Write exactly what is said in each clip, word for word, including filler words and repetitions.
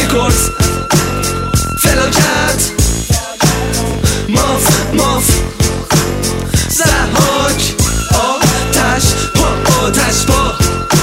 کورس فلاکت ماف ماف زحاک آتش پا آتش پا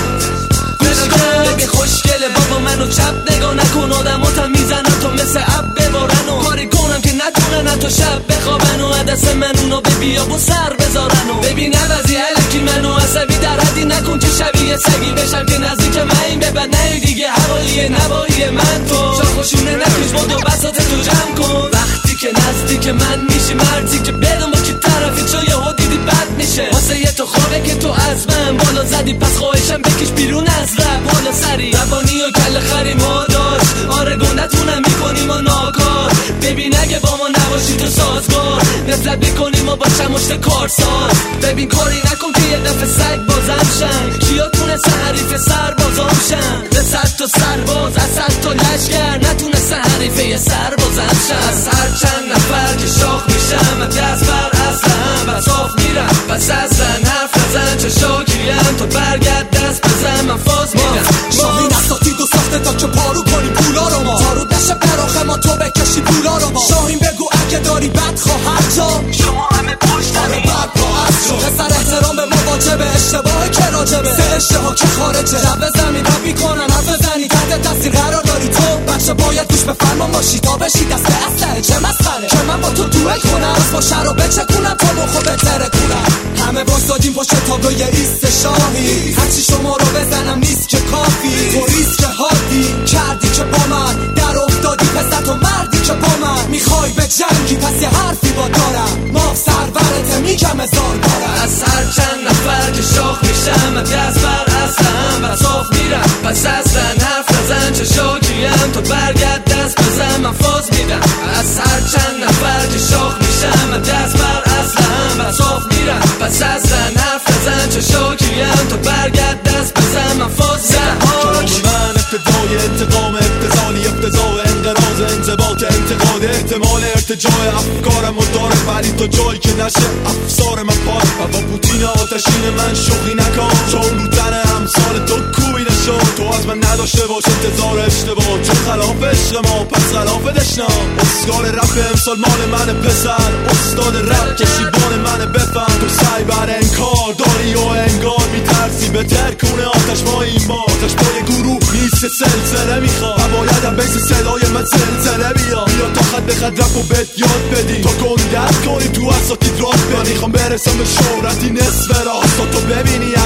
ببین خوشگله بابا منو چپ نگاه نکن آدماتم میزنن تو مثل اب ببارن و کاری کنم که نتونن تو شب بخوابن و عدس من اونا به بیاب و سر بذارن و ببین عوضی علکی منو عصبی در حدی نکن که شبیه سگی بشم که نزدیک من این ببن نه دیگه حوالی نوایی من تو شاخوشونه نکش بود و بساط تو جمع کن وقتی که نزدیک من میشی مردی که بدون با کی طرفی چو یهو دیدی بد میشه واسه یه تو خوابه که تو از من بالا زدی پس خواهشم بکش بیرون از رب بالا سری روانی و کل خری ما داشت آره گندتونم میکنیم و ناکار ببین اگه با ما نباشی تو سازگار نفلت بکنیم و با چمشت کارساز ببین کاری نکن که یه دفعه سگ بازم شن کیا تونسته حریف سربازام شن رسد تو سرباز اصد تو لشگر نتونسته حریفه یه سربازم شن از هر چند نفر که شاخ میشم دست بر اصلم و صاف میرم بس اصلا حرف نزن چه شاکیم تو برگرد دست بزن من فاز میدم شاهین اساتید و ساخته تا که پارو کنی پولا رو ما تارو دشه براخه ما تو بکشی پولا رو ما شاهین بگو اگه داری بد خواهر جا شما همه پشتمی بد با از شو پسر احترام به ما واجبه اشتباه که راجبه سه اشتها که خارجه لب زمین ربی کنن حرف زنی تحت تاثیر قرار داری تو بچه باید گوش به فرمان باشی تا بشی دست اصله چه مسخره که من با تو دوئل کنم از با شر و بچکونم تا مخو بتره کنم همه واسادیم پشت تابلوی ایست شاهی هرچی شما رو بزنم نیست که کافی تو ریسک حادی کردی که با من در افتادی پسر تو مردی که با من میخوای به جنگی پس یه حرفی با دارم ما سرورت میگم هزار بارم از هر چند نفر که شاخ میشم دست بر اصلم و صاف میرم پس اصلا حرف نزن چه شاکیم تو برگرد دست بزن من فاز میدم از هر چند نفر که شاخ میشم دست بر اصلم و صاف میرم پس اصلا حرف نزن چه شاکیم تو برگرد دست بزن من فاز میدم من ابتدای انتقام ابتزالی ابتزای انقراض انضباط انتقاد احتمال ارتجاع افکارم و داره ولی تا جایی که نشه افسار من پار و با پوتین آتشین من شوخی نکن چون رو تن امثال تو کوبی نشد تو از من نداشته باش انتظار اشتباه چون خلاف عشق ما پس خلاف دشنام اسکار رپ امسال مال من پسر استاد رپ کشیبان من بفهم تو سعی بر انکار داری و انگار میترسی به ترکونه آتش ما این با آتش پای گروه نیست سلسله میخواد و بایدم بیس صدای من سلسله بیا بیا تا خط به خط رپ و بد یاد بدی تا گندت کنی تو اساتید راد بیا میخوام برسم به شهرتی نصف راست تا تو ببینی